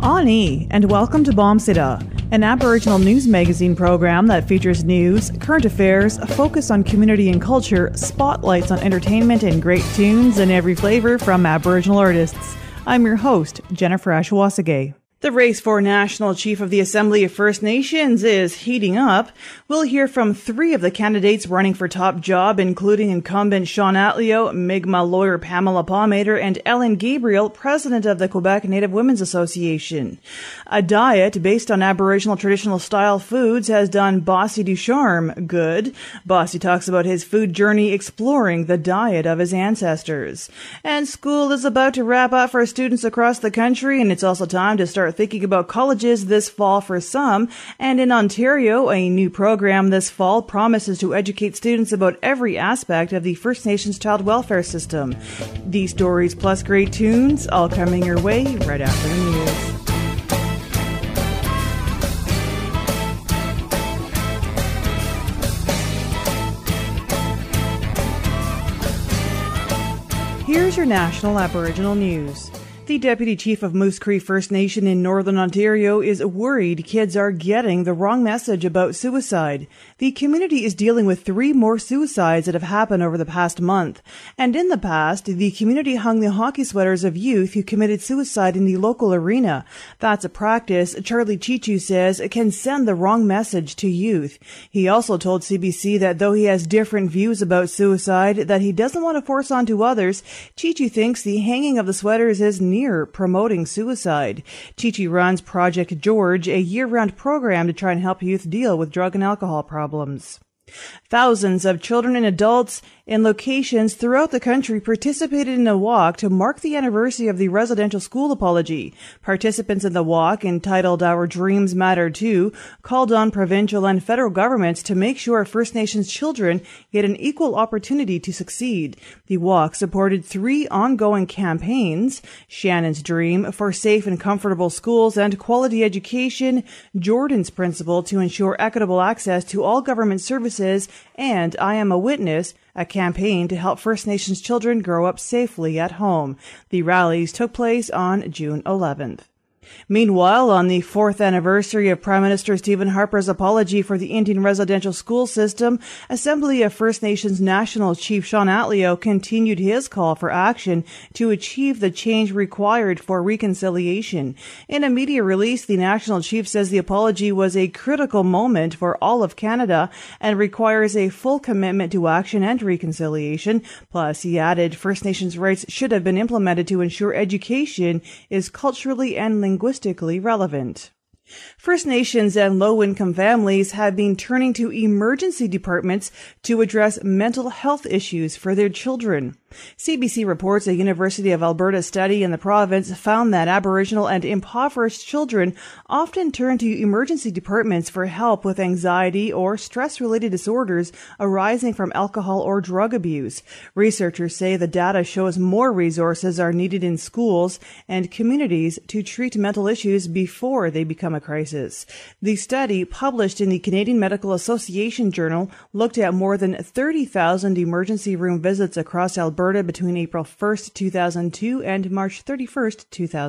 Ani, and welcome to Bombsida, an Aboriginal news magazine program that features news, current affairs, a focus on community and culture, spotlights on entertainment, and great tunes in every flavor from Aboriginal artists. I'm your host, Jennifer Ashwasagay. The race for National Chief of the Assembly of First Nations is heating up. We'll hear from three of the candidates running for top job, including incumbent Sean Atleo, Mi'kmaq lawyer Pamela Palmater, and Ellen Gabriel, president of the Quebec Native Women's Association. A diet based on Aboriginal traditional style foods has done Bossy Ducharme good. Bossy talks about his food journey exploring the diet of his ancestors. And school is about to wrap up for students across the country, and it's also time to start thinking about colleges this fall for some. And in Ontario, a new program this fall promises to educate students about every aspect of the First Nations child welfare system. These stories plus great tunes all coming your way right after the news. Here's your national Aboriginal news. The Deputy Chief of Moose Cree First Nation in Northern Ontario is worried kids are getting the wrong message about suicide. The community is dealing with 3 more suicides that have happened over the past month. And in the past, the community hung the hockey sweaters of youth who committed suicide in the local arena. That's a practice Charlie Chichu says can send the wrong message to youth. He also told CBC that though he has different views about suicide that he doesn't want to force onto others, Chichu thinks the hanging of the sweaters is near promoting suicide. Chichi runs Project George, a year-round program to try and help youth deal with drug and alcohol problems. Thousands of children and adults in locations throughout the country participated in a walk to mark the anniversary of the residential school apology. Participants in the walk, entitled Our Dreams Matter Too, called on provincial and federal governments to make sure First Nations children get an equal opportunity to succeed. The walk supported 3 ongoing campaigns: Shannon's Dream for safe and comfortable schools and quality education, Jordan's Principle to ensure equitable access to all government services, and I Am a Witness, a campaign to help First Nations children grow up safely at home. The rallies took place on June 11th. Meanwhile, on the 4th anniversary of Prime Minister Stephen Harper's apology for the Indian residential school system, Assembly of First Nations National Chief Sean Atleo continued his call for action to achieve the change required for reconciliation. In a media release, the National Chief says the apology was a critical moment for all of Canada and requires a full commitment to action and reconciliation. Plus, he added First Nations rights should have been implemented to ensure education is culturally and linguistically relevant. First Nations and low-income families have been turning to emergency departments to address mental health issues for their children. CBC reports a University of Alberta study in the province found that Aboriginal and impoverished children often turn to emergency departments for help with anxiety or stress-related disorders arising from alcohol or drug abuse. Researchers say the data shows more resources are needed in schools and communities to treat mental issues before they become a crisis. The study, published in the Canadian Medical Association Journal, looked at more than 30,000 emergency room visits across Alberta between April 1st, 2002 and March 31st,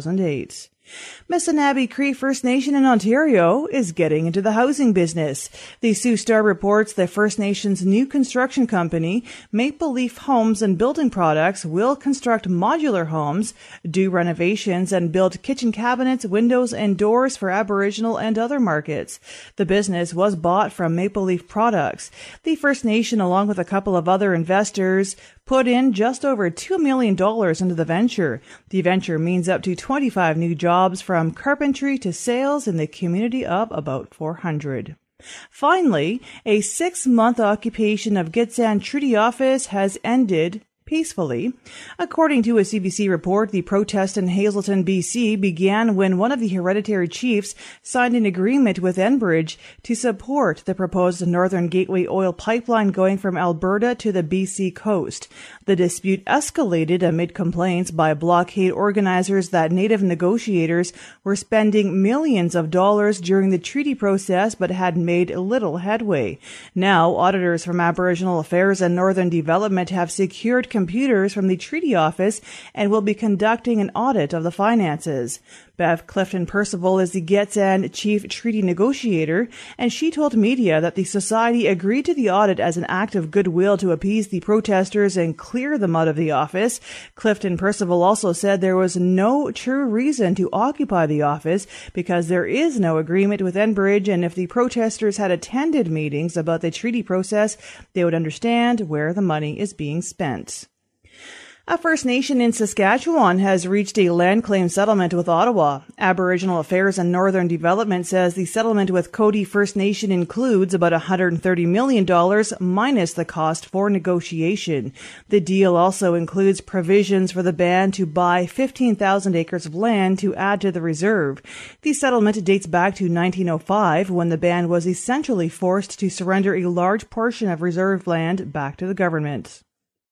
2008. Missinabie Cree First Nation in Ontario is getting into the housing business. The Sioux Star reports that First Nation's new construction company, Maple Leaf Homes and Building Products, will construct modular homes, do renovations, and build kitchen cabinets, windows, and doors for Aboriginal and other markets. The business was bought from Maple Leaf Products. The First Nation, along with a couple of other investors, put in just over $2 million into the venture. The venture means up to 25 new jobs from carpentry to sales in the community of about 400. Finally, a 6-month occupation of Gitxsan Treaty Office has ended peacefully. According to a CBC report, the protest in Hazelton, BC began when one of the hereditary chiefs signed an agreement with Enbridge to support the proposed Northern Gateway oil pipeline going from Alberta to the BC coast. The dispute escalated amid complaints by blockade organizers that Native negotiators were spending millions of dollars during the treaty process but had made little headway. Now, auditors from Aboriginal Affairs and Northern Development have secured computers from the Treaty Office and will be conducting an audit of the finances. Bev Clifton Percival is the Gitxsan chief treaty negotiator, and she told media that the society agreed to the audit as an act of goodwill to appease the protesters and clear them out of the office. Clifton Percival also said there was no true reason to occupy the office because there is no agreement with Enbridge, and if the protesters had attended meetings about the treaty process, they would understand where the money is being spent. A First Nation in Saskatchewan has reached a land claim settlement with Ottawa. Aboriginal Affairs and Northern Development says the settlement with Cody First Nation includes about $130 million minus the cost for negotiation. The deal also includes provisions for the band to buy 15,000 acres of land to add to the reserve. The settlement dates back to 1905 when the band was essentially forced to surrender a large portion of reserve land back to the government.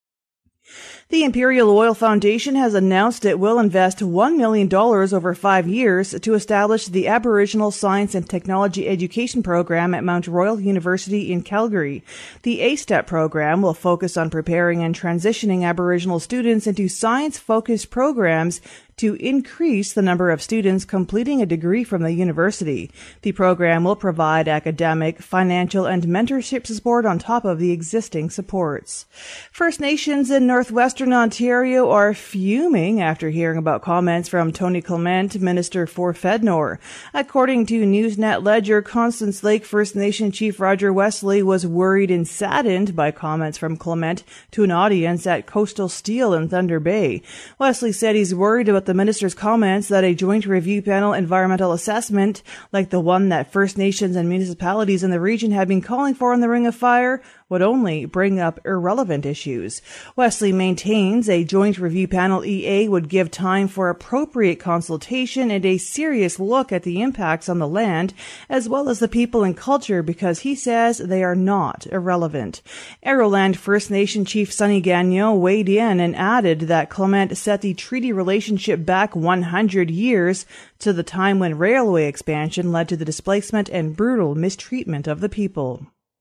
The Imperial Oil Foundation has announced it will invest $1 million over 5 years to establish the Aboriginal Science and Technology Education Program at Mount Royal University in Calgary. The A-STEP program will focus on preparing and transitioning Aboriginal students into science-focused programs to increase the number of students completing a degree from the university. The program will provide academic, financial, and mentorship support on top of the existing supports. First Nations in northwestern Ontario are fuming after hearing about comments from Tony Clement, Minister for Fednor. According to Newsnet Ledger, Constance Lake First Nation Chief Roger Wesley was worried and saddened by comments from Clement to an audience at Coastal Steel in Thunder Bay. Wesley said he's worried about the minister's comments that a joint review panel environmental assessment, like the one that First Nations and municipalities in the region have been calling for in the Ring of Fire, would only bring up irrelevant issues. Wesley maintains a joint review panel EA would give time for appropriate consultation and a serious look at the impacts on the land, as well as the people and culture, because he says they are not irrelevant. Arrowland First Nation Chief Sonny Gagnon weighed in and added that Clement set the treaty relationship back 100 years to the time when railway expansion led to the displacement and brutal mistreatment of the people.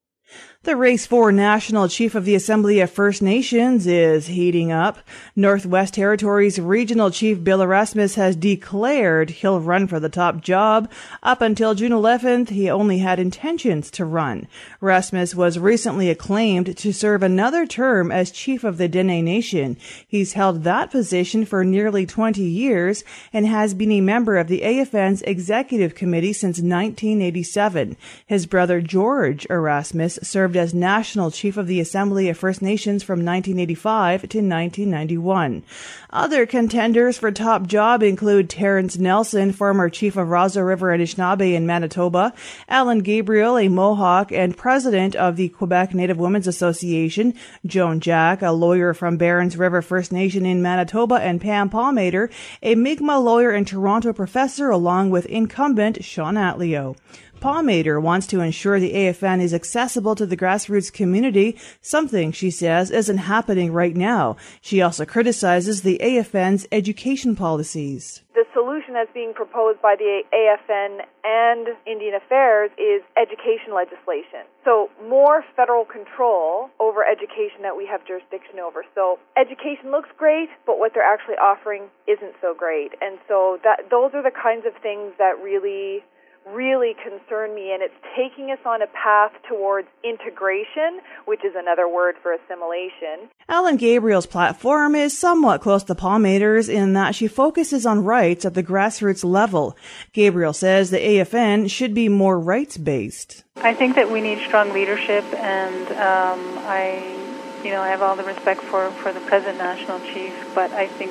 The race for National Chief of the Assembly of First Nations is heating up. Northwest Territories Regional Chief Bill Erasmus has declared he'll run for the top job. Up until June 11th, he only had intentions to run. Erasmus was recently acclaimed to serve another term as Chief of the Dene Nation. He's held that position for nearly 20 years and has been a member of the AFN's Executive Committee since 1987. His brother George Erasmus served as National Chief of the Assembly of First Nations from 1985 to 1991. Other contenders for top job include Terrence Nelson, former Chief of Raza River Anishinaabe in Manitoba, Alan Gabriel, a Mohawk and president of the Quebec Native Women's Association, Joan Jack, a lawyer from Barons River First Nation in Manitoba, and Pam Palmater, a Mi'kmaq lawyer and Toronto professor, along with incumbent Sean Atleo. Palmater wants to ensure the AFN is accessible to the grassroots community, something she says isn't happening right now. She also criticizes the AFN's education policies. The solution that's being proposed by the AFN and Indian Affairs is education legislation. So more federal control over education that we have jurisdiction over. So education looks great, but what they're actually offering isn't so great. And so those are the kinds of things that really concern me, and it's taking us on a path towards integration, which is another word for assimilation. Alan Gabriel's platform is somewhat close to Palmater's in that she focuses on rights at the grassroots level. Gabriel says the AFN should be more rights-based. I think that we need strong leadership, and I have all the respect for the present National Chief, but I think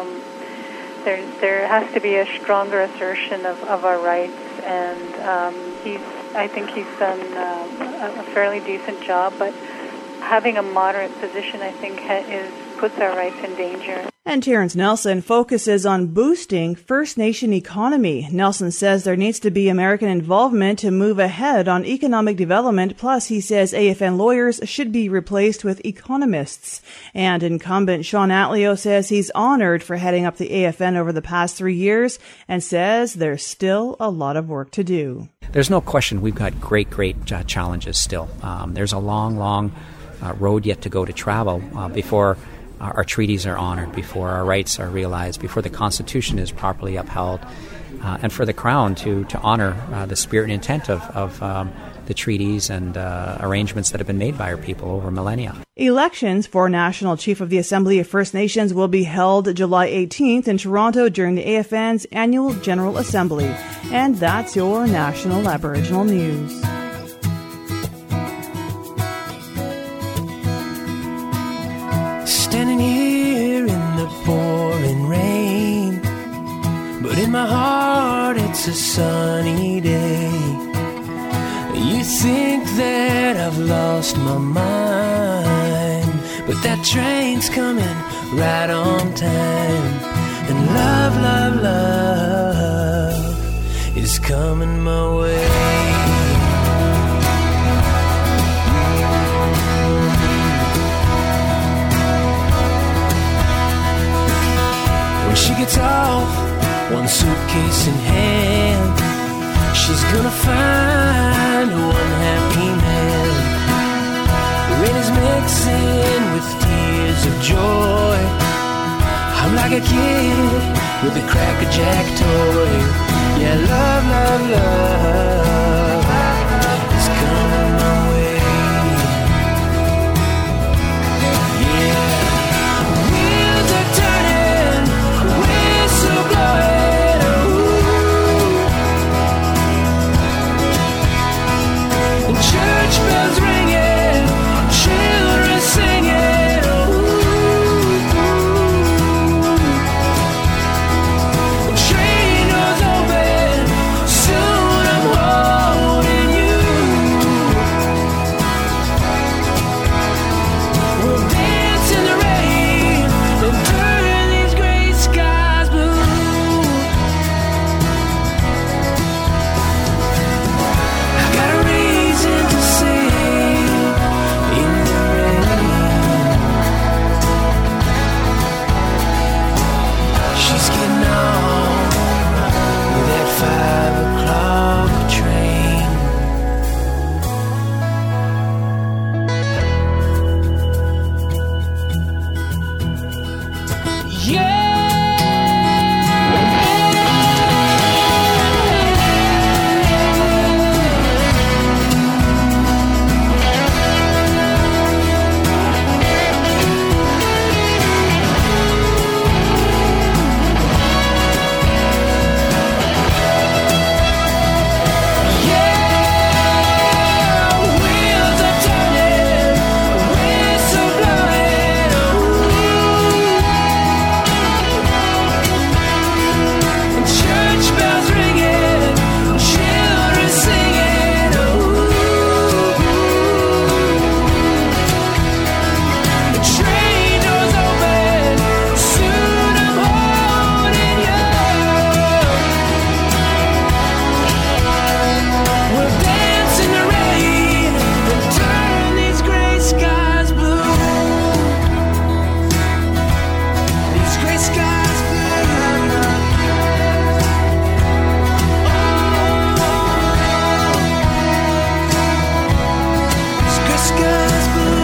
there has to be a stronger assertion of our rights, and I think he's done a fairly decent job, but having a moderate position, I think, puts our rights in danger. And Terrence Nelson focuses on boosting First Nation economy. Nelson says there needs to be American involvement to move ahead on economic development. Plus, he says AFN lawyers should be replaced with economists. And incumbent Sean Atleo says he's honored for heading up the AFN over the past 3 years and says there's still a lot of work to do. There's no question we've got great challenges still. There's a long road yet to go to travel before our treaties are honored, before our rights are realized, before the Constitution is properly upheld, and for the Crown to honor the spirit and intent of the treaties and arrangements that have been made by our people over millennia. Elections for National Chief of the Assembly of First Nations will be held July 18th in Toronto during the AFN's annual General Assembly. And that's your National Aboriginal News. Standing here in the pouring rain, but in my heart it's a sunny day. You think that I've lost my mind, but that train's coming right on time. And love, love, love is coming my way. When she gets off, one suitcase in hand, she's gonna find one happy man. The rain is mixing with tears of joy. I'm like a kid with a Cracker Jack toy. Yeah, love, love, love is coming my way. Yeah, wheels are turning, whistle blowing, ooh. Church bells ringing, children singing, ooh. Train doors open, soon I'm holding you. We'll dance in the rain and turn these gray skies blue. I got a reason to sing in the rain. She's getting on with that 5 o'clock train. Wheels are turning, whistle blowing, ooh. Church bells ringing, children singing, ooh. The train doors open, soon I'm holding you. We'll dance in the rain and turn these gray skies blue. These gray skies blue. These gray skies blue.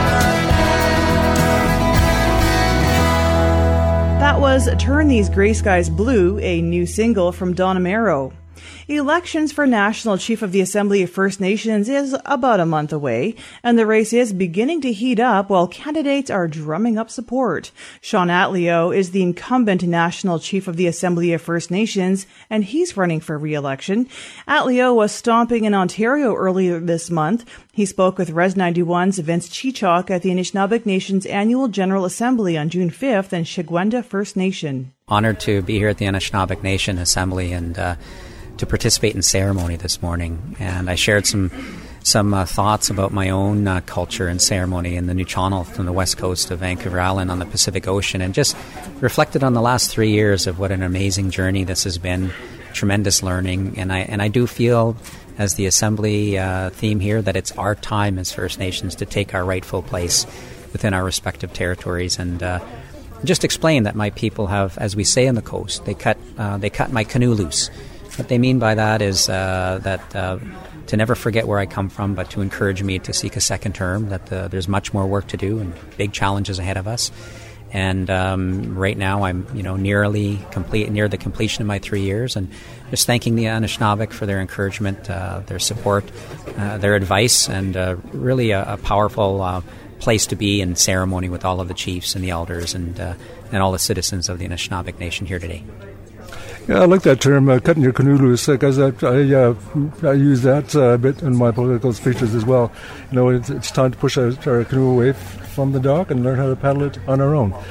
That was Turn These Gray Skies Blue, a new single from Donna Merrow. Elections for National Chief of the Assembly of First Nations is about a month away, and the race is beginning to heat up while candidates are drumming up support. Sean Atleo is the incumbent National Chief of the Assembly of First Nations, and he's running for re-election. Atleo was stomping in Ontario earlier this month. He spoke with Res 91's Vince Chichok at the Anishinaabeg Nation's annual General Assembly on June 5th in Shigwenda First Nation. Honored to be here at the Anishinaabeg Nation Assembly and to participate in ceremony this morning. And I shared some thoughts about my own culture and ceremony in the New Channel from the west coast of Vancouver Island on the Pacific Ocean, and just reflected on the last 3 years of what an amazing journey this has been, tremendous learning. And I do feel, as the Assembly theme here, that it's our time as First Nations to take our rightful place within our respective territories. And just explain that my people have, as we say on the coast, they cut my canoe loose. What they mean by that is that to never forget where I come from, but to encourage me to seek a second term, that there's much more work to do and big challenges ahead of us. And right now I'm, near the completion of my 3 years, and just thanking the Anishinaabe for their encouragement, their support, their advice, and really a powerful place to be in ceremony with all of the chiefs and the elders and all the citizens of the Anishinaabe Nation here today. Yeah, I like that term, cutting your canoe loose, because I use that a bit in my political speeches as well. It's time to push our canoe away from the dock and learn how to paddle it on our own.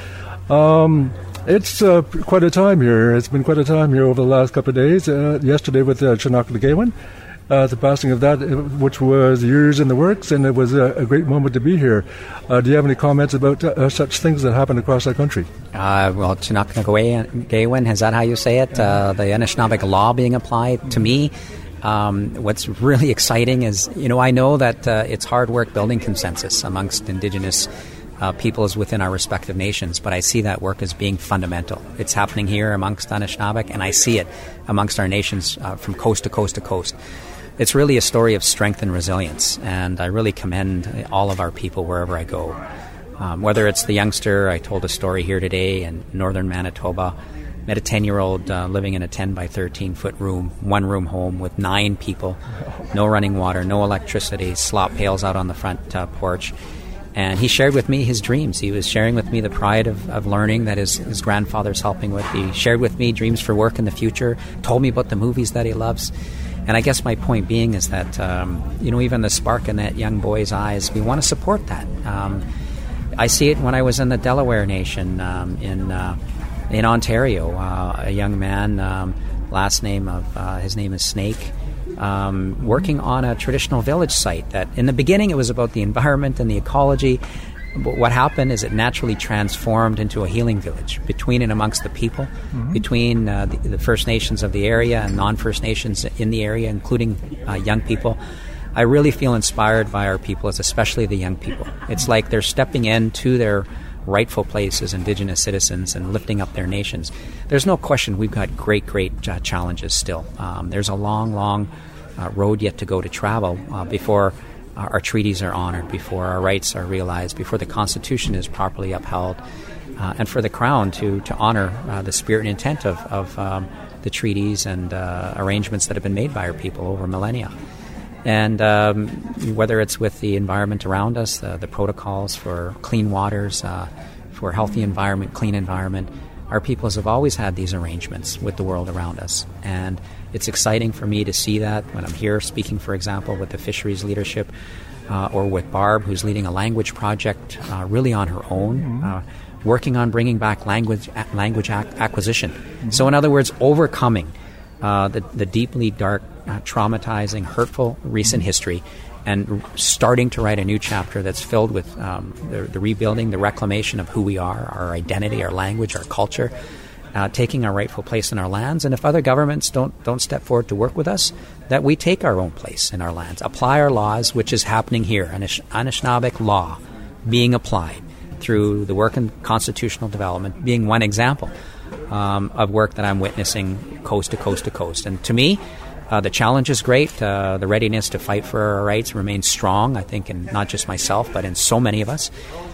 It's quite a time here. It's been quite a time here over the last couple of days. Yesterday with Chinakagewin, the passing of that, which was years in the works, and it was a great moment to be here. Do you have any comments about such things that happen across our country? Well, Chinakagewin, is that how you say it? The Anishinaabe law being applied to me. What's really exciting is, I know that it's hard work building consensus amongst Indigenous peoples within our respective nations, but I see that work as being fundamental. It's happening here amongst Anishinaabe, and I see it amongst our nations from coast to coast to coast. It's really a story of strength and resilience, and I really commend all of our people wherever I go. Whether it's the youngster, I told a story here today in northern Manitoba, met a 10-year-old living in a 10 by 13-foot room, one-room home with 9 people, no running water, no electricity, slop pails out on the front porch. And he shared with me his dreams. He was sharing with me the pride of learning that his grandfather's helping with. He shared with me dreams for work in the future, told me about the movies that he loves. And I guess my point being is that, even the spark in that young boy's eyes, we want to support that. I see it when I was in the Delaware Nation in Ontario. A young man, his name is Snake, working on a traditional village site that in the beginning it was about the environment and the ecology. But what happened is it naturally transformed into a healing village between and amongst the people, between the First Nations of the area and non-First Nations in the area, including young people. I really feel inspired by our people, especially the young people. It's like they're stepping into their rightful place as Indigenous citizens and lifting up their nations. There's no question we've got great challenges still. There's a long road yet to go to travel before our treaties are honored, before our rights are realized, before the Constitution is properly upheld, and for the Crown to honor the spirit and intent of the treaties and arrangements that have been made by our people over millennia. And whether it's with the environment around us, the protocols for clean waters, for healthy environment, clean environment, our peoples have always had these arrangements with the world around us. And it's exciting for me to see that when I'm here speaking, for example, with the fisheries leadership or with Barb, who's leading a language project really on her own, working on bringing back language acquisition. So in other words, overcoming the deeply dark, traumatizing, hurtful recent history and starting to write a new chapter that's filled with the rebuilding, the reclamation of who we are, our identity, our language, our culture, taking our rightful place in our lands. And if other governments don't step forward to work with us, that we take our own place in our lands, apply our laws, which is happening here, Anishinaabe law being applied through the work in constitutional development being one example of work that I'm witnessing coast to coast to coast. And to me, the challenge is great. The readiness to fight for our rights remains strong, I think, in not just myself, but in so many of us.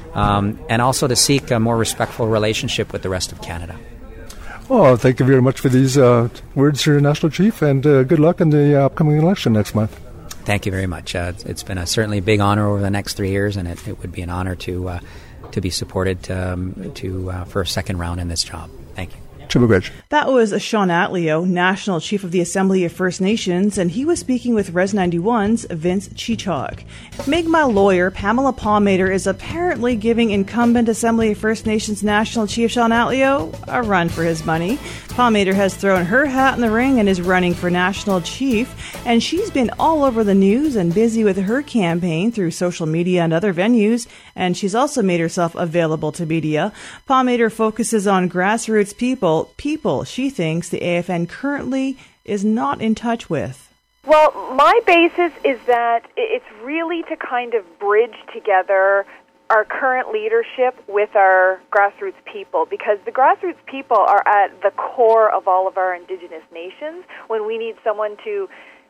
And also to seek a more respectful relationship with the rest of Canada. Well, thank you very much for these words, Sir National Chief, and good luck in the upcoming election next month. Thank you very much. It's been certainly a big honor over the next 3 years, and it would be an honor to be supported for a second round in this job. Thank you. That was Sean Atleo, National Chief of the Assembly of First Nations, and he was speaking with Res 91's Vince Chichok. Mi'kmaq lawyer Pamela Palmater is apparently giving incumbent Assembly of First Nations National Chief Sean Atleo a run for his money. Palmater has thrown her hat in the ring and is running for National Chief, and she's been all over the news and busy with her campaign through social media and other venues, and she's also made herself available to media. Palmater focuses on grassroots people she thinks the AFN currently is not in touch with. Well, my basis is that it's really to kind of bridge together our current leadership with our grassroots people, because the grassroots people are at the core of all of our Indigenous nations. When we need someone to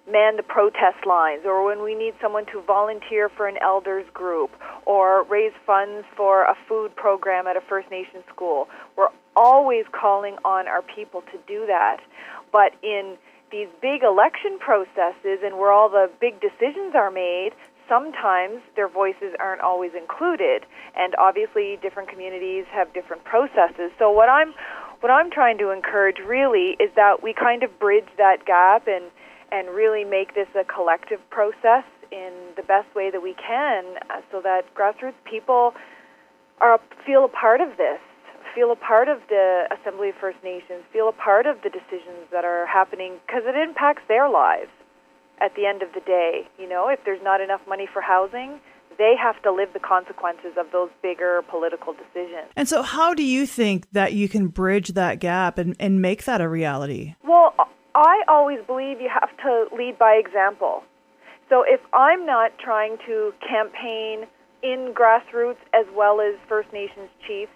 man the protest lines, or when we need someone to volunteer for an elders group, or raise funds for a food program at a First Nation school. We're always calling on our people to do that. But in these big election processes and where all the big decisions are made, sometimes their voices aren't always included. And obviously different communities have different processes. So what I'm trying to encourage really is that we kind of bridge that gap and really make this a collective process in the best way that we can, so that grassroots people feel a part of this, feel a part of the Assembly of First Nations, feel a part of the decisions that are happening, because it impacts their lives at the end of the day. You know, if there's not enough money for housing, they have to live the consequences of those bigger political decisions. And so how do you think that you can bridge that gap and make that a reality? Well, I always believe you have to lead by example. So if I'm not trying to campaign in grassroots as well as First Nations chiefs,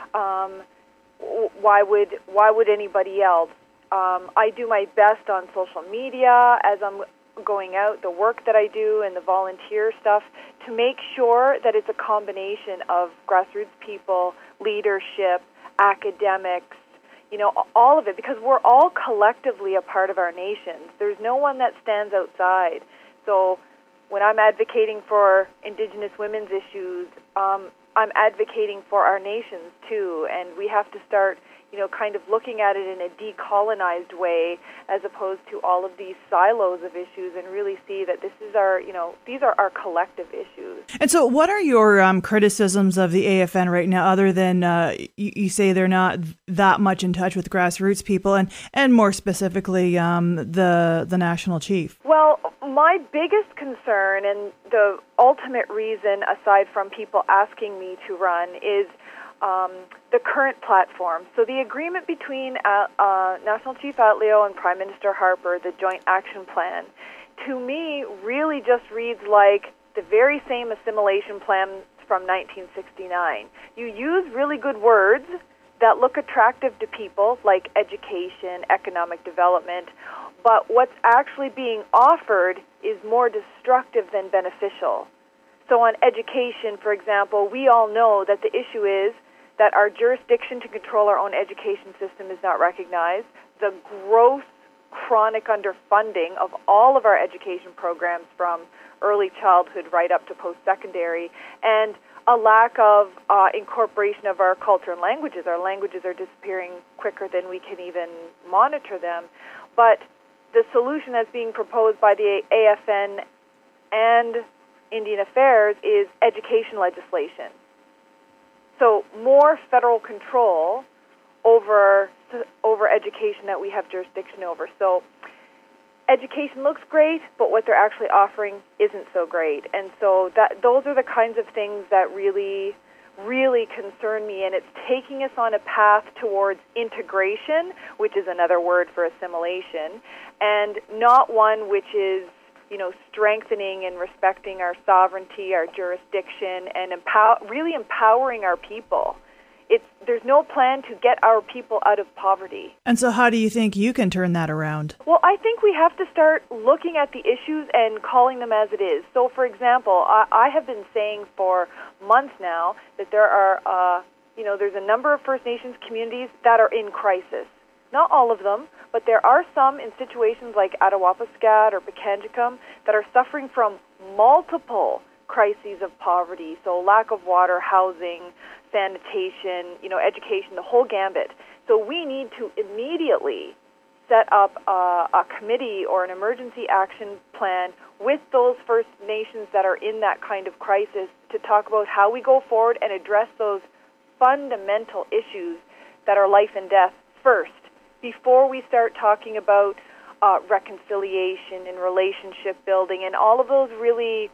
why would anybody else? I do my best on social media as I'm going out, the work that I do and the volunteer stuff, to make sure that it's a combination of grassroots people, leadership, academics, you know, all of it, because we're all collectively a part of our nations. There's no one that stands outside. So when I'm advocating for Indigenous women's issues, I'm advocating for our nations too, and we have to start, you know, kind of looking at it in a decolonized way as opposed to all of these silos of issues, and really see that this is our, you know, these are our collective issues. And so what are your criticisms of the AFN right now, other than you say they're not that much in touch with grassroots people, and more specifically the national chief? Well, my biggest concern, and the ultimate reason, aside from people asking me to run, is the current platform. So the agreement between National Chief Atleo and Prime Minister Harper, the Joint Action Plan, to me really just reads like the very same assimilation plan from 1969. You use really good words that look attractive to people, like education, economic development, but what's actually being offered is more destructive than beneficial. So on education, for example, we all know that the issue is that our jurisdiction to control our own education system is not recognized. The gross chronic underfunding of all of our education programs from early childhood right up to post-secondary, and a lack of incorporation of our culture and languages. Our languages are disappearing quicker than we can even monitor them. But the solution that's being proposed by the AFN and Indian Affairs is education legislation. So more federal control over education that we have jurisdiction over. So education looks great, but what they're actually offering isn't so great. And so those are the kinds of things that really, really concern me. And it's taking us on a path towards integration, which is another word for assimilation, and not one which is, you know, strengthening and respecting our sovereignty, our jurisdiction, and really empowering our people. There's no plan to get our people out of poverty. And so how do you think you can turn that around? Well, I think we have to start looking at the issues and calling them as it is. So, for example, I have been saying for months now that there are, there's a number of First Nations communities that are in crisis. Not all of them, but there are some in situations like Attawapiskat or Pikangikum that are suffering from multiple crises of poverty. So lack of water, housing, sanitation, education, the whole gambit. So we need to immediately set up a committee or an emergency action plan with those First Nations that are in that kind of crisis to talk about how we go forward and address those fundamental issues that are life and death first, before we start talking about reconciliation and relationship building and all of those really,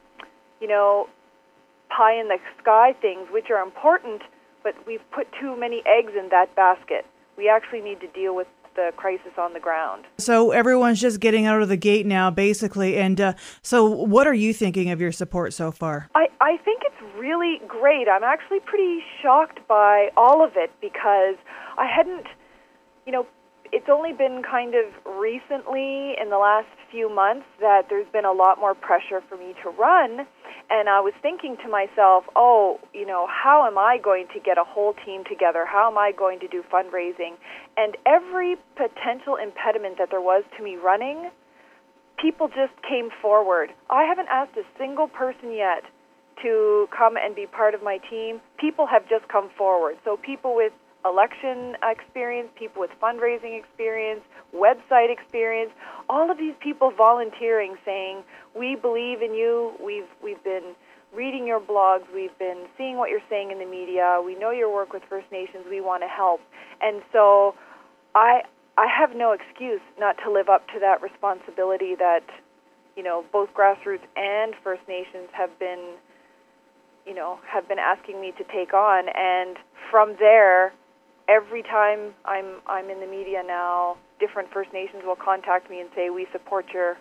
pie-in-the-sky things, which are important, but we've put too many eggs in that basket. We actually need to deal with the crisis on the ground. So everyone's just getting out of the gate now, basically. And so what are you thinking of your support so far? I think it's really great. I'm actually pretty shocked by all of it, because I hadn't, it's only been kind of recently, in the last few months, that there's been a lot more pressure for me to run. And I was thinking to myself, how am I going to get a whole team together? How am I going to do fundraising? And every potential impediment that there was to me running, people just came forward. I haven't asked a single person yet to come and be part of my team. People have just come forward. So people with election experience, people with fundraising experience, website experience, all of these people volunteering, saying, we believe in you, we've been reading your blogs, we've been seeing what you're saying in the media, we know your work with First Nations, we want to help. And so I have no excuse not to live up to that responsibility that, both grassroots and First Nations have been asking me to take on. And from there, every time I'm in the media now, different First Nations will contact me and say, we support your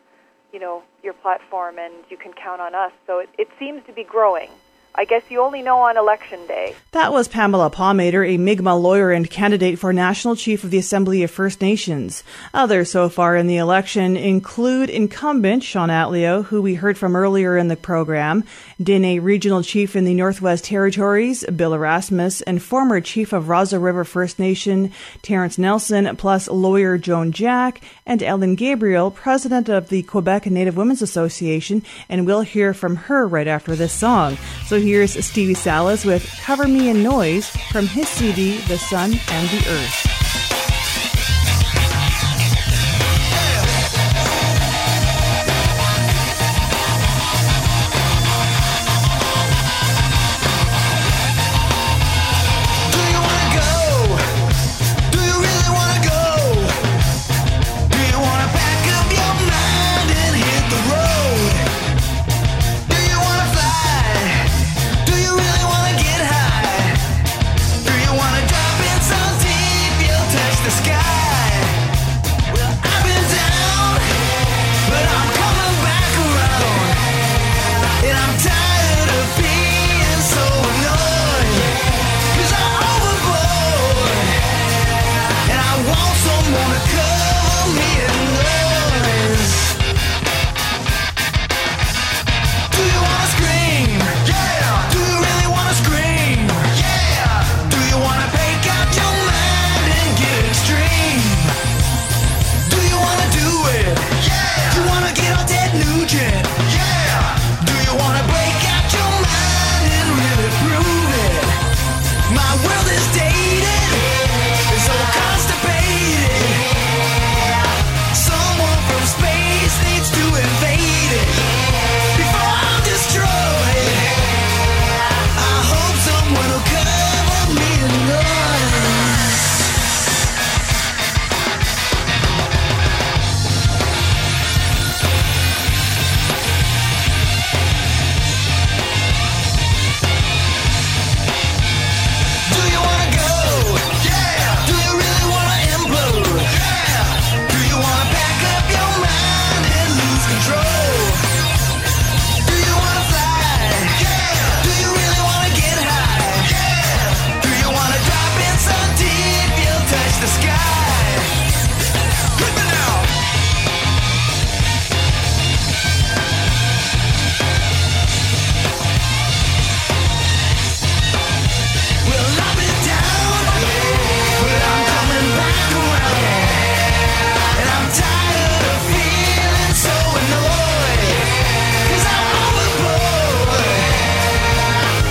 platform and you can count on us. So it seems to be growing. I guess you only know on Election Day. That was Pamela Palmater, a Mi'kmaq lawyer and candidate for National Chief of the Assembly of First Nations. Others so far in the election include incumbent Sean Atleo, who we heard from earlier in the program, Dene Regional Chief in the Northwest Territories, Bill Erasmus, and former Chief of Raza River First Nation, Terrence Nelson, plus lawyer Joan Jack, and Ellen Gabriel, president of the Quebec Native Women's Association, and we'll hear from her right after this song. So here's Stevie Salas with Cover Me in Noise from his CD, The Sun and the Earth.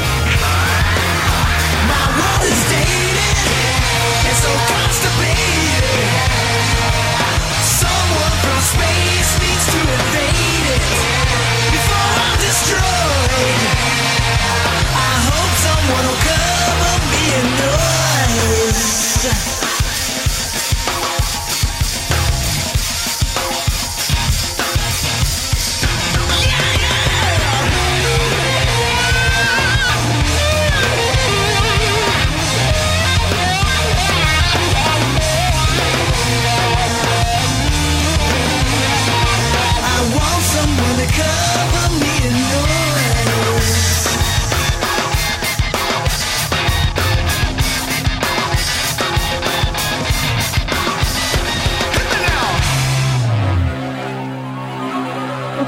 Constipated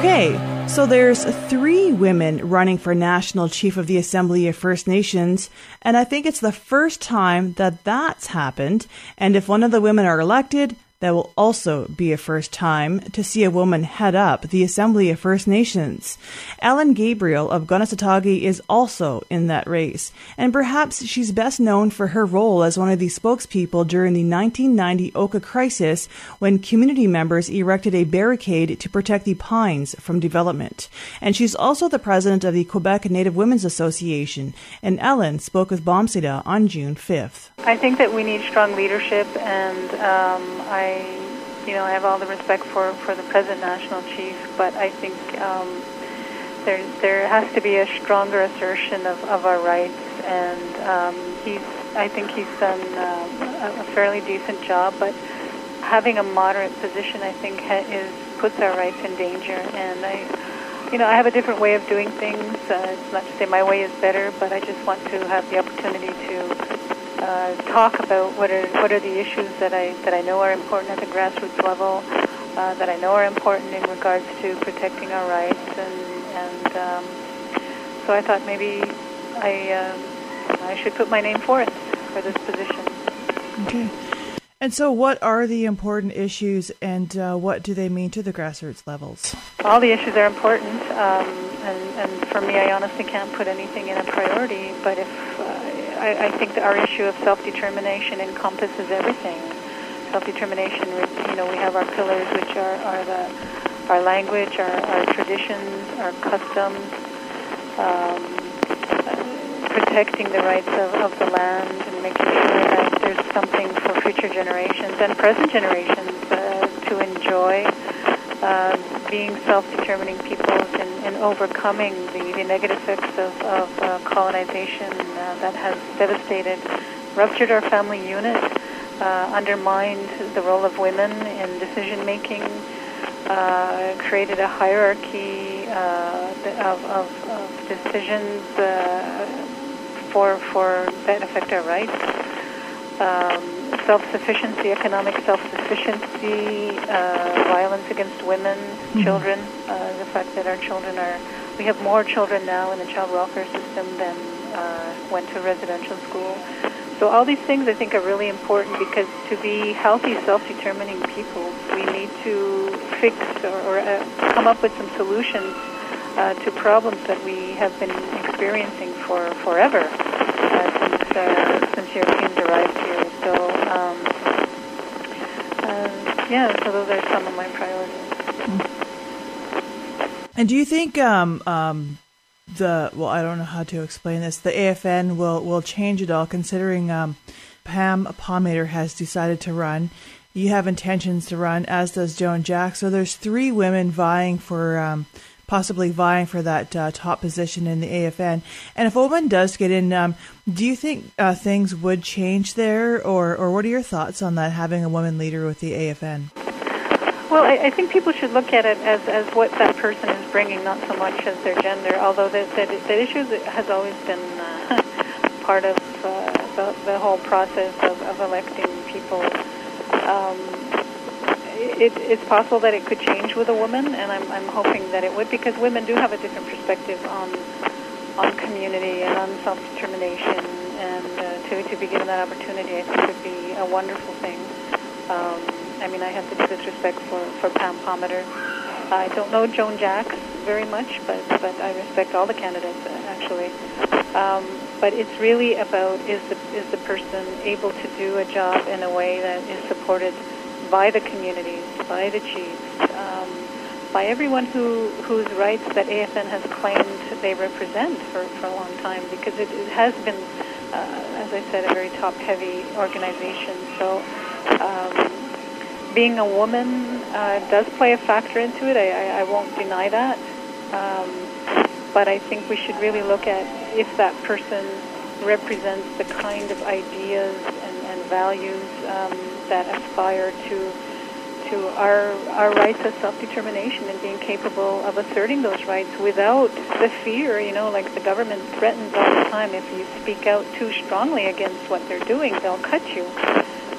Okay, so there's 3 women running for National Chief of the Assembly of First Nations, and I think it's the first time that that's happened. And if one of the women are elected, that will also be a first time to see a woman head up the Assembly of First Nations. Ellen Gabriel of Gunnesatagi is also in that race, and perhaps she's best known for her role as one of the spokespeople during the 1990 Oka crisis when community members erected a barricade to protect the pines from development. And she's also the president of the Quebec Native Women's Association, and Ellen spoke with Bombsida on June 5th. I think that we need strong leadership, and I have all the respect for the present national chief, but I think there has to be a stronger assertion of our rights, and I think he's done a fairly decent job, but having a moderate position, I think, puts our rights in danger. And I have a different way of doing things. It's not to say my way is better, but I just want to have the opportunity to talk about what are the issues that I know are important at the grassroots level, that I know are important in regards to protecting our rights, and so I thought maybe I should put my name forth for this position. Okay. And so what are the important issues, and what do they mean to the grassroots levels? All the issues are important, and for me, I honestly can't put anything in a priority, but I think that our issue of self-determination encompasses everything. Self-determination, we have our pillars, which are our language, our traditions, our customs, protecting the rights of the land, and making sure that there's something for future generations and present generations to enjoy, being self-determining peoples and overcoming the negative effects of colonization that has devastated, ruptured our family unit, undermined the role of women in decision-making, created a hierarchy of decisions for that affect our rights. Self-sufficiency, economic self-sufficiency, violence against women, children, the fact that our children we have more children now in the child welfare system than went to residential school. So all these things I think are really important, because to be healthy, self-determining peoples, we need to fix or come up with some solutions to problems that we have been experiencing forever since Europeans arrived here. So, so those are some of my priorities. And do you think I don't know how to explain this, the AFN will change it all, considering Pam Palmater has decided to run? You have intentions to run, as does Joan Jack. So there's 3 women possibly vying for that top position in the AFN. And if a woman does get in, do you think things would change there, or what are your thoughts on that, having a woman leader with the AFN? Well, I think people should look at it as what that person is bringing, not so much as their gender, although that issue has always been part of the whole process of electing people. It's possible that it could change with a woman, and I'm hoping that it would, because women do have a different perspective on community and on self-determination, and to be given that opportunity, I think would be a wonderful thing. I have the deepest respect for Pam Palmater. I don't know Joan Jacks very much, but I respect all the candidates, actually. But it's really about, is the person able to do a job in a way that is supported by the communities, by the chiefs, by everyone whose rights that AFN has claimed they represent for a long time, because it has been, as I said, a very top-heavy organization. So being a woman does play a factor into it. I won't deny that. But I think we should really look at if that person represents the kind of ideas and values that aspire to our rights of self-determination, and being capable of asserting those rights without the fear, like the government threatens all the time. If you speak out too strongly against what they're doing, they'll cut you.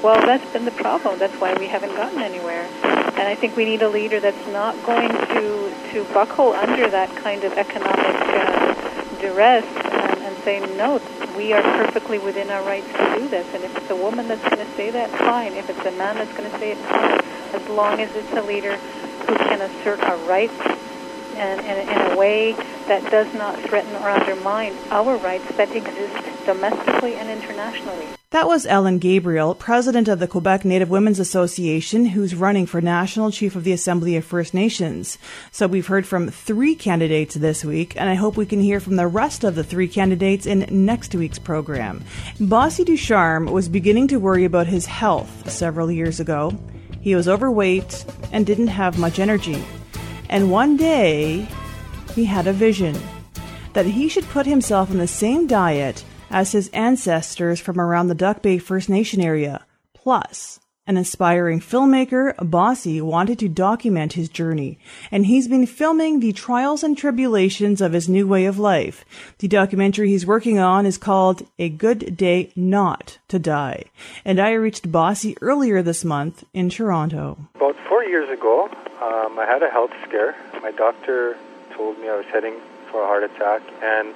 Well, that's been the problem. That's why we haven't gotten anywhere. And I think we need a leader that's not going to buckle under that kind of economic duress and say, no, we are perfectly within our rights to do this. And if it's a woman that's going to say that, fine. If it's a man that's going to say it, fine. As long as it's a leader who can assert our rights and in a way that does not threaten or undermine our rights that exist domestically and internationally. That was Ellen Gabriel, president of the Quebec Native Women's Association, who's running for National Chief of the Assembly of First Nations. So we've heard from 3 candidates this week, and I hope we can hear from the rest of the 3 candidates in next week's program. Bossy Ducharme was beginning to worry about his health several years ago. He was overweight and didn't have much energy. And one day, he had a vision that he should put himself on the same diet as his ancestors from around the Duck Bay First Nation area. Plus, an inspiring filmmaker, Bossy, wanted to document his journey, and he's been filming the trials and tribulations of his new way of life. The documentary he's working on is called A Good Day Not to Die, and I reached Bossy earlier this month in Toronto. About 4 years ago, I had a health scare. My doctor told me I was heading for a heart attack, and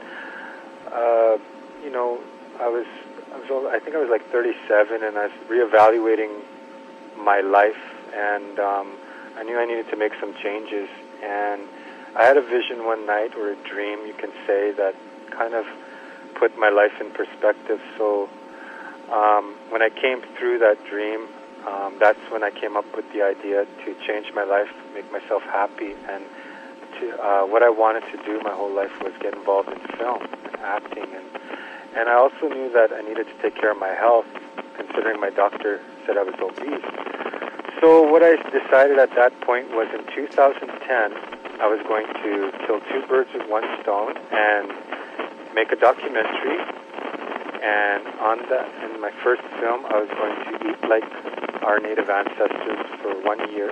I think I was like 37, and I was reevaluating my life, and I knew I needed to make some changes. And I had a vision one night, or a dream, you can say, that kind of put my life in perspective. So when I came through that dream, that's when I came up with the idea to change my life, make myself happy, and what I wanted to do my whole life was get involved in film and acting, and I also knew that I needed to take care of my health, considering my doctor said I was obese. So what I decided at that point was in 2010, I was going to kill 2 birds with one stone and make a documentary. And in my first film, I was going to eat like our native ancestors for 1 year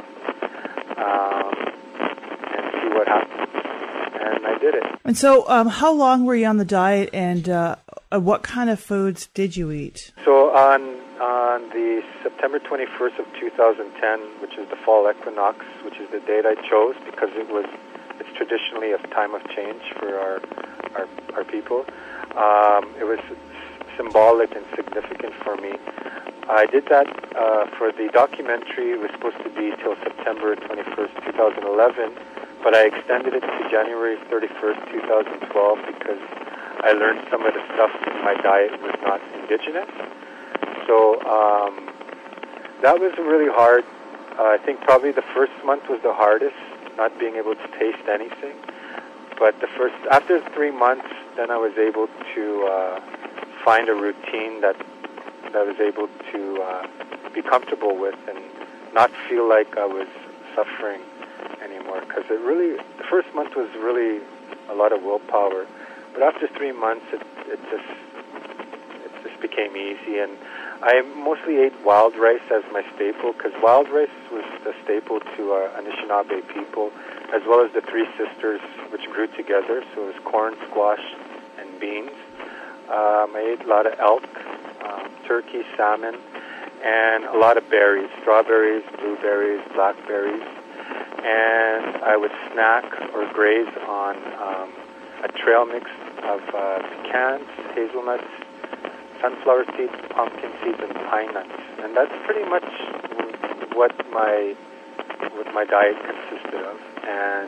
and see what happened. And I did it. And so how long were you on the diet, and what kind of foods did you eat? So on the September 21st of 2010, which is the fall equinox, which is the date I chose because it's traditionally a time of change for our people. It was symbolic and significant for me. I did that for the documentary. It was supposed to be till September 21st, 2011, but I extended it to January 31st, 2012 because I learned some of the stuff in my diet was not indigenous. So that was really hard. I think probably the first month was the hardest, not being able to taste anything. But after 3 months, then I was able to find a routine that I was able to be comfortable with and not feel like I was suffering anymore. Because the first month was really a lot of willpower. But after 3 months, it just became easy. And I mostly ate wild rice as my staple, because wild rice was the staple to Anishinaabe people, as well as the 3 sisters, which grew together. So it was corn, squash, and beans. I ate a lot of elk, turkey, salmon, and a lot of berries, strawberries, blueberries, blackberries. And I would snack or graze on a trail mix of pecans, hazelnuts, sunflower seeds, pumpkin seeds, and pine nuts. And that's pretty much what my diet consisted of. And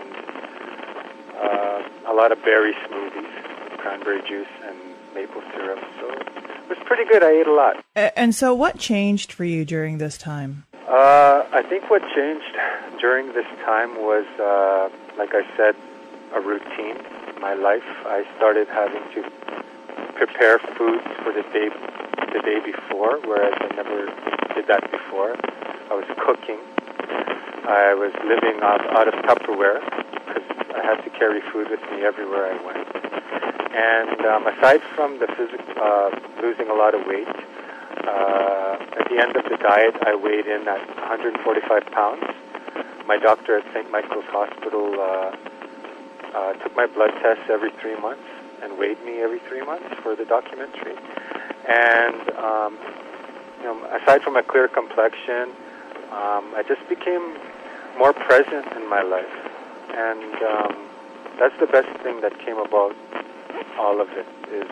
a lot of berry smoothies, cranberry juice, and maple syrup. So it was pretty good. I ate a lot. And so what changed for you during this time? I think what changed during this time was, like I said, a routine in my life. I started having to prepare foods for the day before, whereas I never did that before. I was cooking. I was living out of Tupperware because I had to carry food with me everywhere I went. And aside from the losing a lot of weight, at the end of the diet, I weighed in at 145 pounds. My doctor at St. Michael's Hospital took my blood tests every 3 months and weighed me every 3 months for the documentary. And aside from a clear complexion, I just became more present in my life. And that's the best thing that came about all of it, is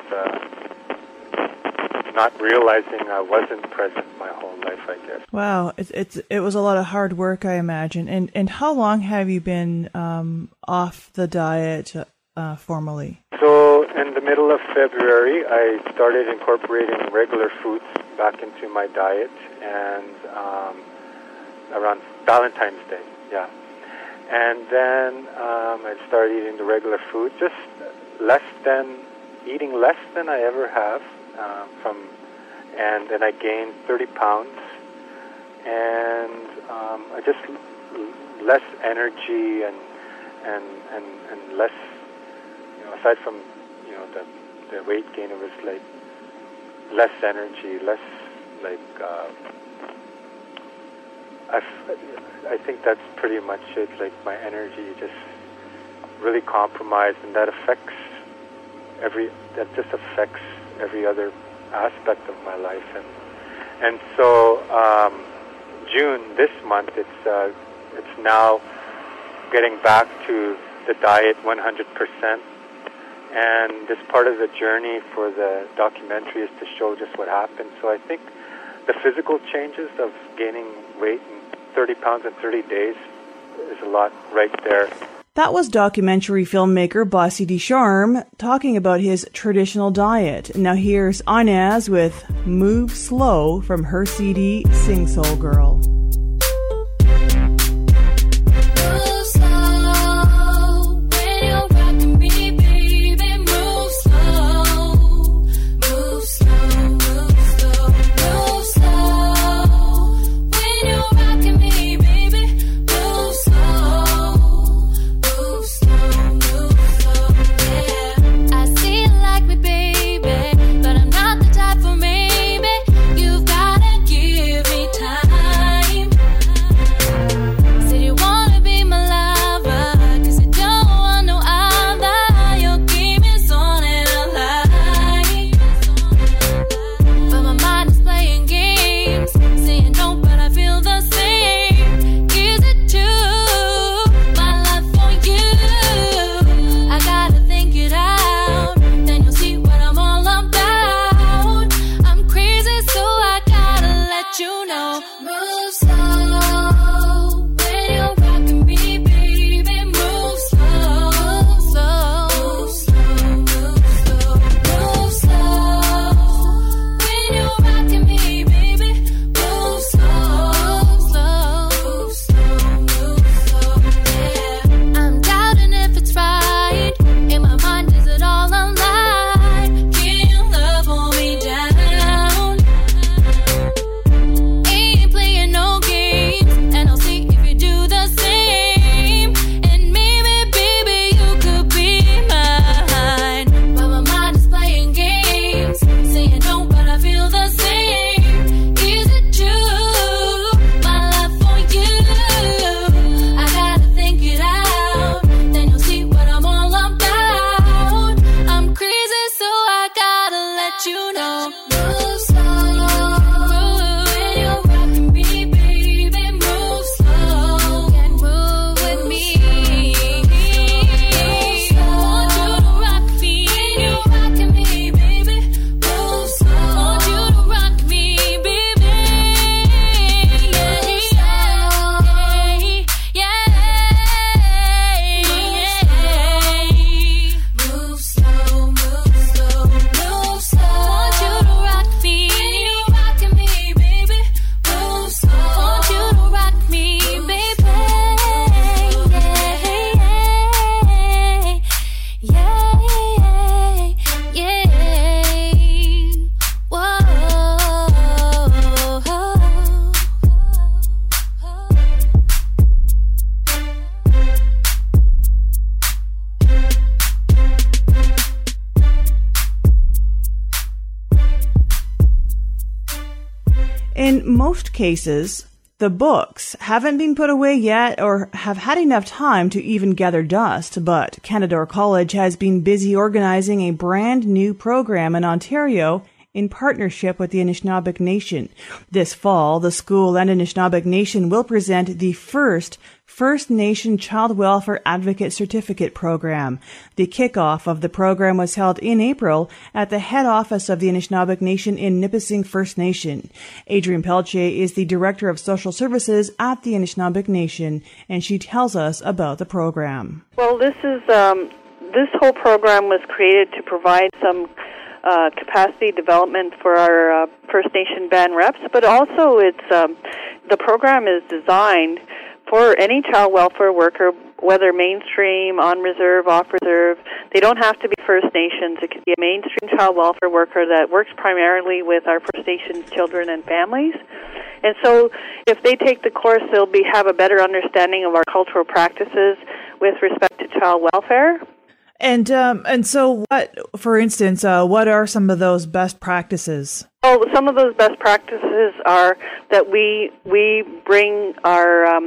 not realizing I wasn't present my whole life, I guess. Wow, it was a lot of hard work, I imagine. And how long have you been off the diet formally? So in the middle of February, I started incorporating regular foods back into my diet, and around Valentine's Day, yeah. And then I started eating the regular food, just eating less than I ever have, and then I gained 30 pounds, and I just less energy and less, aside from the weight gain, it was like less energy, less like I think that's pretty much it. Like my energy just really compromised, and that affects every other aspect of my life. And so June this month, it's now getting back to the diet 100%. And this part of the journey for the documentary is to show just what happened. So I think the physical changes of gaining weight in 30 pounds in 30 days is a lot right there. That was documentary filmmaker Bossy Ducharme talking about his traditional diet. Now here's Inez with Move Slow from her CD Sing Soul Girl. In most cases, the books haven't been put away yet or have had enough time to even gather dust, but Canadore College has been busy organizing a brand new program in Ontario in partnership with the Anishinaabeg Nation. This fall, the school and Anishinaabeg Nation will present the first First Nation Child Welfare Advocate Certificate Program. The kickoff of the program was held in April at the head office of the Anishinaabeg Nation in Nipissing First Nation. Adrienne Pelletier is the Director of Social Services at the Anishinaabeg Nation, and she tells us about the program. Well, this whole program was created to provide some capacity development for our First Nation band reps, but also the program is designed for any child welfare worker, whether mainstream, on reserve, off reserve. They don't have to be First Nations. It could be a mainstream child welfare worker that works primarily with our First Nations children and families. And so if they take the course, they'll have a better understanding of our cultural practices with respect to child welfare. And so what, for instance, what are some of those best practices? Oh, some of those best practices are that we bring our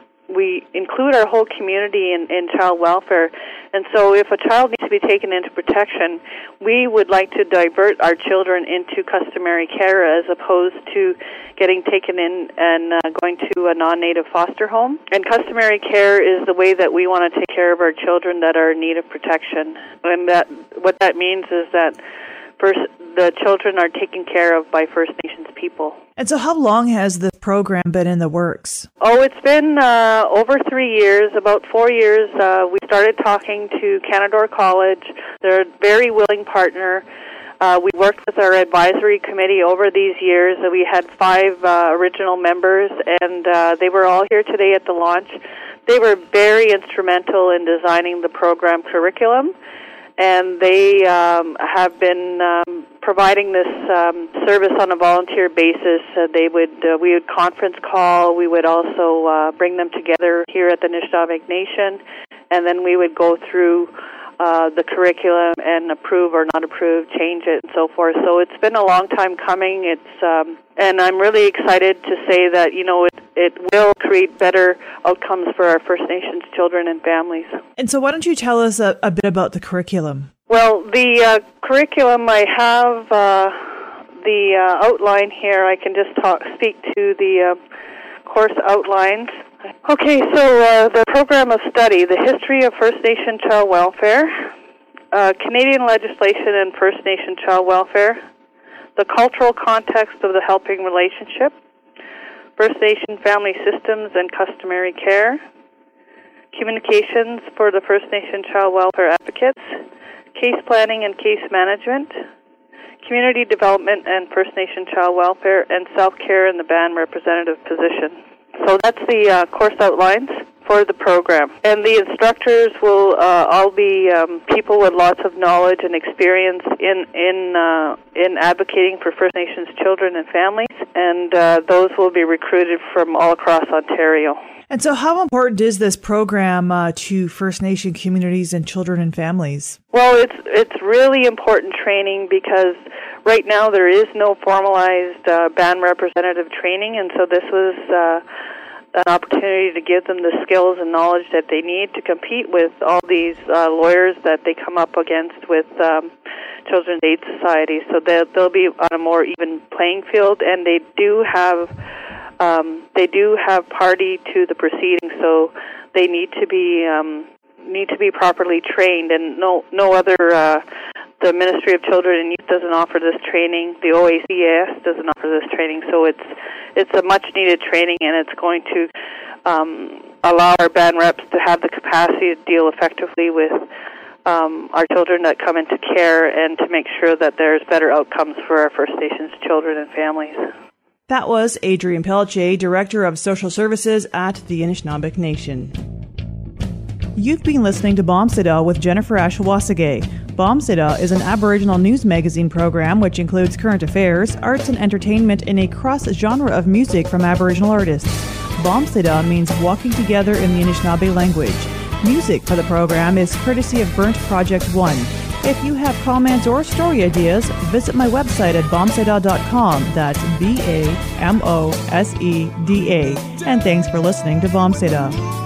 we include our whole community in child welfare. And so if a child needs to be taken into protection, we would like to divert our children into customary care as opposed to getting taken in and going to a non-native foster home. And customary care is the way that we want to take care of our children that are in need of protection. And what that means is that first, the children are taken care of by First Nations people. And so how long has this program been in the works? Oh, it's been over 3 years, about 4 years. We started talking to Canadore College. They're a very willing partner. We worked with our advisory committee over these years. We had 5 original members, and they were all here today at the launch. They were very instrumental in designing the program curriculum, and they have been providing this service on a volunteer basis. We would conference call. We would also bring them together here at the Anishinaabeg Nation, and then we would go through the curriculum and approve or not approve, change it, and so forth. So it's been a long time coming. And I'm really excited to say that it will create better outcomes for our First Nations children and families. And so why don't you tell us a bit about the curriculum? Well, the curriculum, I have the outline here. I can just speak to the course outlines. Okay, so the program of study, the history of First Nation child welfare, Canadian legislation and First Nation child welfare, the cultural context of the helping relationship, First Nation family systems and customary care, communications for the First Nation child welfare advocates, case planning and case management, community development and First Nation child welfare, and self-care in the band representative position. So that's the course outlines for the program. And the instructors will all be people with lots of knowledge and experience in advocating for First Nations children and families, and those will be recruited from all across Ontario. And so how important is this program to First Nation communities and children and families? Well, it's really important training because right now there is no formalized band representative training, and so this was an opportunity to give them the skills and knowledge that they need to compete with all these lawyers that they come up against with Children's Aid Society. So they'll be on a more even playing field, and they do have party to the proceedings, so they need to be properly trained, and no other. The Ministry of Children and Youth doesn't offer this training. The OACAS doesn't offer this training, so it's a much-needed training, and it's going to allow our band reps to have the capacity to deal effectively with our children that come into care and to make sure that there's better outcomes for our First Nations children and families. That was Adrienne Pelletier, Director of Social Services at the Anishinaabeg Nation. You've been listening to Bombsida with Jennifer Ashawasage. Bombsida is an Aboriginal news magazine program which includes current affairs, arts and entertainment in a cross-genre of music from Aboriginal artists. Bombsida means walking together in the Anishinaabe language. Music for the program is courtesy of Burnt Project One. If you have comments or story ideas, visit my website at bombsida.com. That's BAMOSEDA. And thanks for listening to Bombsida.